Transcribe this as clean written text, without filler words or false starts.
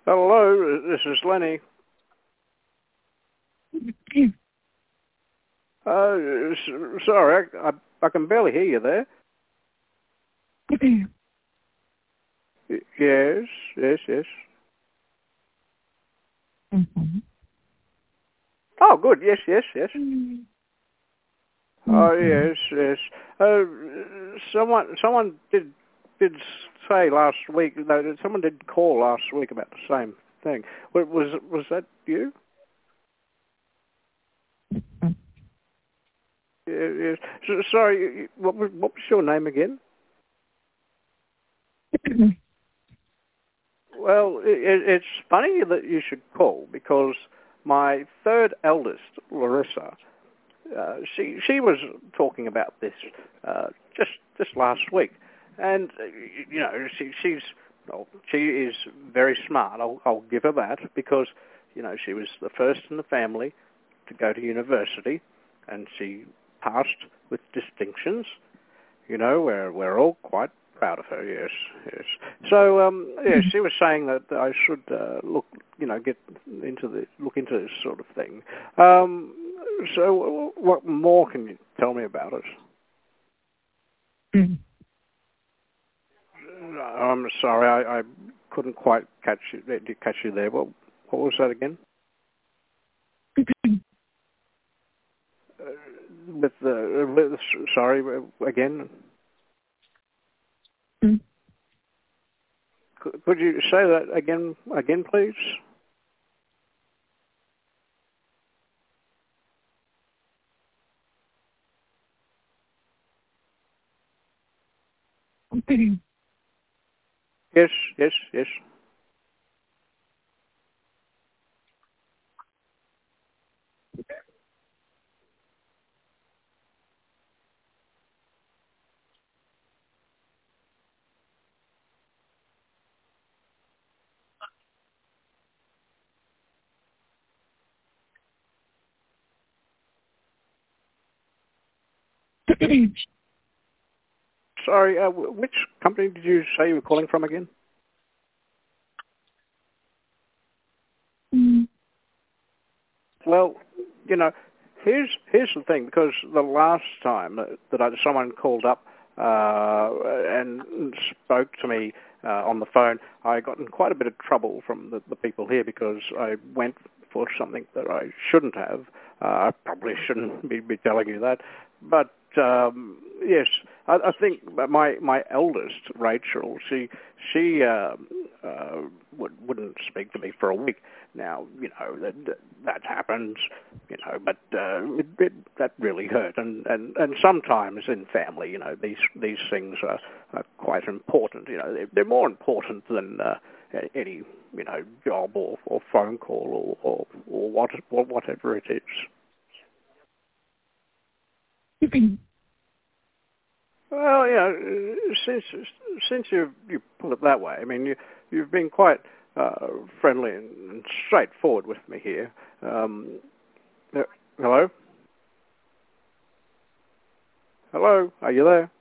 Hello, this is Lenny. Sorry, I can barely hear you there. Yes, yes, yes. Mm-hmm. Oh, good. Yes, yes, yes. Oh, Mm-hmm. yes, yes. Someone did say last week. No, someone did call last week about the same thing. Was that you? Yes. Sorry. What was your name again? Well, it's funny that you should call because my third eldest, Larissa, she was talking about this just last week, and you know she is very smart. I'll give her that because she was the first in the family to go to university, and she passed with distinctions. We're all quite proud of her. Yes, yes. So, she was saying that I should look into this sort of thing. So, what more can you tell me about it? I'm sorry, I couldn't quite catch you there. What was that again? Sorry again. Could you say that again, please? Yes, yes, yes. Sorry, which company did you say you were calling from again? Well, here's the thing, because the last time that someone called up and spoke to me on the phone, I got in quite a bit of trouble from the people here because I went for something that I shouldn't have. I probably shouldn't be telling you that, but yes, I think my eldest, Rachel, she wouldn't speak to me for a week. Now, that happens, but that really hurt. And sometimes in family, these things are quite important. They're more important than any, job or phone call or whatever it is. Well, since you put it that way, I mean, you've been quite friendly and straightforward with me here. Hello? Hello? Are you there?